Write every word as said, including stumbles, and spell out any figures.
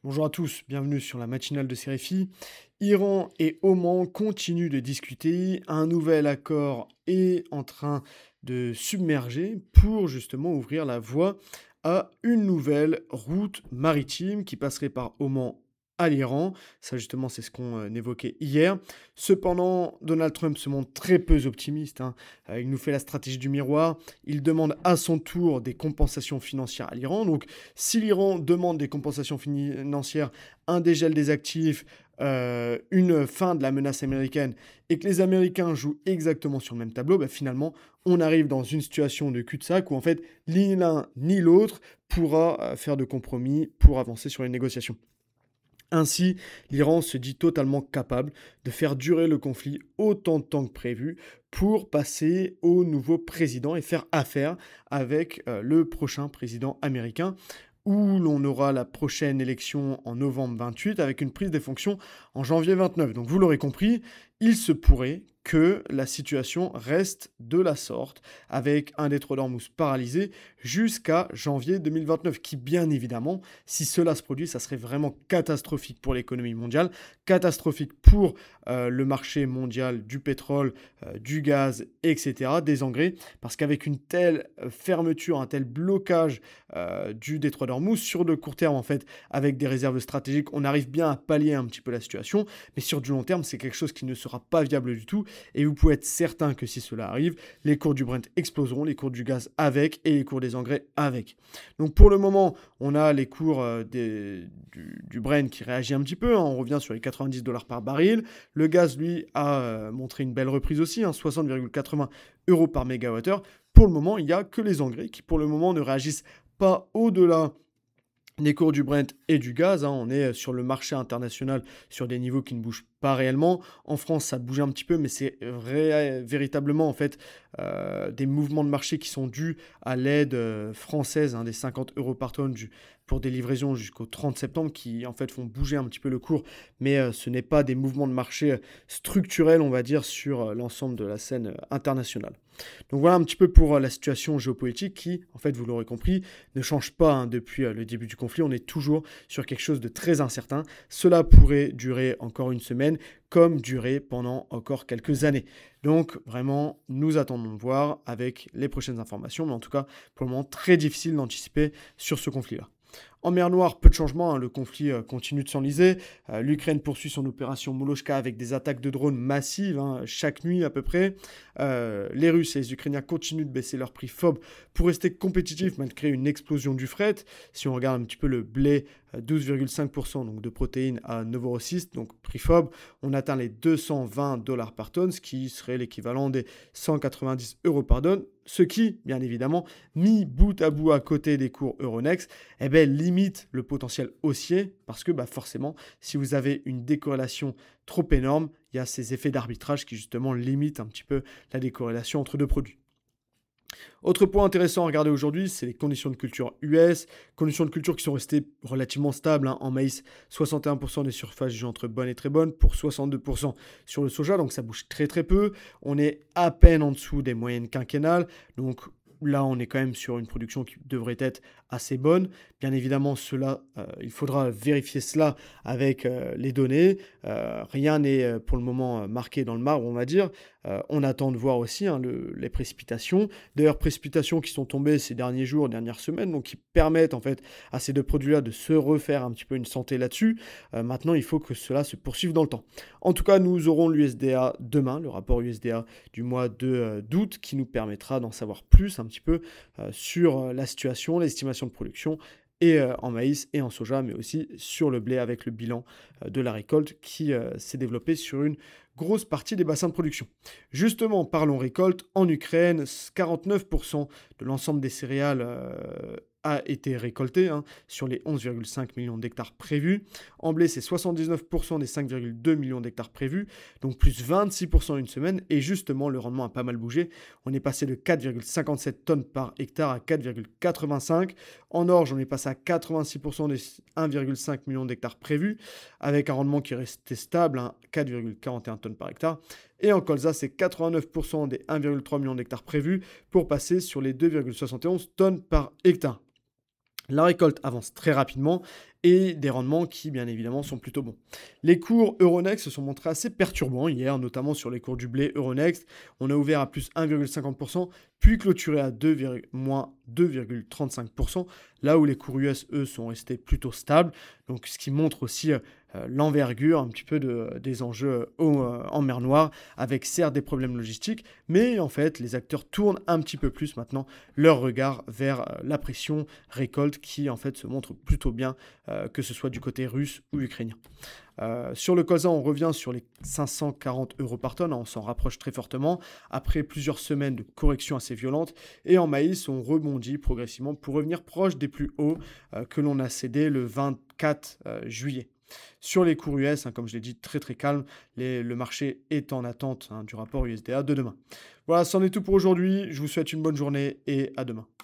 Bonjour à tous, bienvenue sur la matinale de Séréfi. Iran et Oman continuent de discuter. Un nouvel accord est en train de submerger pour justement ouvrir la voie à une nouvelle route maritime qui passerait par Oman à l'Iran. Ça justement, c'est ce qu'on euh, évoquait hier. Cependant, Donald Trump se montre très peu optimiste, hein. Euh, il nous fait la stratégie du miroir. Il demande à son tour des compensations financières à l'Iran. Donc, si l'Iran demande des compensations financières, un dégel des actifs, euh, une fin de la menace américaine, et que les Américains jouent exactement sur le même tableau, bah, finalement, on arrive dans une situation de cul-de-sac où en fait, ni l'un ni l'autre pourra euh, faire de compromis pour avancer sur les négociations. Ainsi, l'Iran se dit totalement capable de faire durer le conflit autant de temps que prévu pour passer au nouveau président et faire affaire avec euh, le prochain président américain, où l'on aura la prochaine élection en novembre vingt-huit avec une prise des fonctions en janvier vingt-neuf. Donc vous l'aurez compris, il se pourrait que la situation reste de la sorte, avec un détroit d'Ormuz paralysé jusqu'à janvier deux mille vingt-neuf, qui bien évidemment, si cela se produit, ça serait vraiment catastrophique pour l'économie mondiale, catastrophique pour euh, le marché mondial du pétrole, euh, du gaz, et cetera, des engrais, parce qu'avec une telle euh, fermeture, un tel blocage euh, du détroit d'Ormuz, sur le court terme en fait, avec des réserves stratégiques, on arrive bien à pallier un petit peu la situation, mais sur du long terme, c'est quelque chose qui ne sera pas viable du tout. Et vous pouvez être certain que si cela arrive, les cours du Brent exploseront, les cours du gaz avec et les cours des engrais avec. Donc pour le moment, on a les cours euh, des, du, du Brent qui réagit un petit peu, hein, on revient sur les quatre-vingt-dix dollars par baril. Le gaz, lui, a euh, montré une belle reprise aussi, hein, soixante virgule quatre-vingts euros par mégawattheure. Pour le moment, il n'y a que les engrais qui, pour le moment, ne réagissent pas au-delà des cours du Brent et du gaz, hein. On est sur le marché international sur des niveaux qui ne bougent pas réellement. En France, ça bouge un petit peu, mais c'est vrai, véritablement en fait euh, des mouvements de marché qui sont dus à l'aide euh, française, hein, des cinquante euros par tonne du, pour des livraisons jusqu'au trente septembre, qui en fait font bouger un petit peu le cours, mais euh, ce n'est pas des mouvements de marché structurels, on va dire, sur euh, l'ensemble de la scène euh, internationale. Donc voilà un petit peu pour euh, la situation géopolitique qui, en fait, vous l'aurez compris, ne change pas, hein, depuis euh, le début du conflit. On est toujours sur quelque chose de très incertain. Cela pourrait durer encore une semaine, comme durer pendant encore quelques années. Donc vraiment, nous attendons de voir avec les prochaines informations, mais en tout cas, pour le moment, très difficile d'anticiper sur ce conflit-là. En mer Noire, peu de changements, hein, le conflit euh, continue de s'enliser. Euh, L'Ukraine poursuit son opération Molochka avec des attaques de drones massives, hein, chaque nuit à peu près. Euh, les Russes et les Ukrainiens continuent de baisser leur prix F O B pour rester compétitifs malgré une explosion du fret. Si on regarde un petit peu le blé, euh, douze virgule cinq pour cent donc de protéines à Novorossiysk, donc prix F O B, on atteint les deux cent vingt dollars par tonne, ce qui serait l'équivalent des cent quatre-vingt-dix euros par tonne. Ce qui, bien évidemment, mis bout à bout à côté des cours Euronext, eh ben, limite le potentiel haussier, parce que bah, forcément, si vous avez une décorrélation trop énorme, il y a ces effets d'arbitrage qui justement limitent un petit peu la décorrélation entre deux produits. Autre point intéressant à regarder aujourd'hui, c'est les conditions de culture U S. Conditions de culture qui sont restées relativement stables, hein. En maïs, soixante et un pour cent des surfaces jugées entre bonnes et très bonnes pour soixante-deux pour cent sur le soja, donc ça bouge très très peu. On est à peine en dessous des moyennes quinquennales, donc là on est quand même sur une production qui devrait être assez bonne. Bien évidemment, cela, euh, il faudra vérifier cela avec euh, les données. Euh, rien n'est euh, pour le moment euh, marqué dans le marbre, on va dire. Euh, on attend de voir aussi, hein, le, les précipitations. D'ailleurs, précipitations qui sont tombées ces derniers jours, dernières semaines, donc qui permettent en fait à ces deux produits-là de se refaire un petit peu une santé là-dessus. Euh, maintenant, il faut que cela se poursuive dans le temps. En tout cas, nous aurons l'U S D A demain, le rapport U S D A du mois de, euh, d'août, qui nous permettra d'en savoir plus un petit peu euh, sur euh, la situation, l'estimation de production, et euh, en maïs et en soja, mais aussi sur le blé avec le bilan euh, de la récolte qui euh, s'est développé sur une grosse partie des bassins de production. Justement, parlons récolte. En Ukraine, quarante-neuf pour cent de l'ensemble des céréales euh, a été récolté, hein, sur les onze virgule cinq millions d'hectares prévus. En blé, c'est soixante-dix-neuf pour cent des cinq virgule deux millions d'hectares prévus, donc plus vingt-six pour cent une semaine, et justement, le rendement a pas mal bougé. On est passé de quatre virgule cinquante-sept tonnes par hectare à quatre virgule quatre-vingt-cinq. En orge, on est passé à quatre-vingt-six pour cent des un virgule cinq millions d'hectares prévus, avec un rendement qui restait stable, hein, quatre virgule quarante et un tonnes par hectare. Et en colza, c'est quatre-vingt-neuf pour cent des un virgule trois millions d'hectares prévus pour passer sur les deux virgule soixante et onze tonnes par hectare. La récolte avance très rapidement et des rendements qui, bien évidemment, sont plutôt bons. Les cours Euronext se sont montrés assez perturbants hier, notamment sur les cours du blé Euronext. On a ouvert à plus un virgule cinquante pour cent, puis clôturé à deux, moins deux virgule trente-cinq pour cent, là où les cours U S, eux, sont restés plutôt stables. Donc, ce qui montre aussi euh, l'envergure un petit peu de, des enjeux au, euh, en mer Noire, avec certes des problèmes logistiques, mais en fait, les acteurs tournent un petit peu plus maintenant leur regard vers euh, la pression récolte qui, en fait, se montre plutôt bien, euh, que ce soit du côté russe ou ukrainien. Euh, sur le colza, on revient sur les cinq cent quarante euros par tonne, hein, on s'en rapproche très fortement, après plusieurs semaines de correction assez violentes. Et en maïs, on rebondit progressivement pour revenir proche des plus hauts euh, que l'on a cédés le vingt-quatre euh, juillet. Sur les cours U S, hein, comme je l'ai dit, très très calme, les- le marché est en attente hein, du rapport U S D A de demain. Voilà, c'en est tout pour aujourd'hui, je vous souhaite une bonne journée et à demain.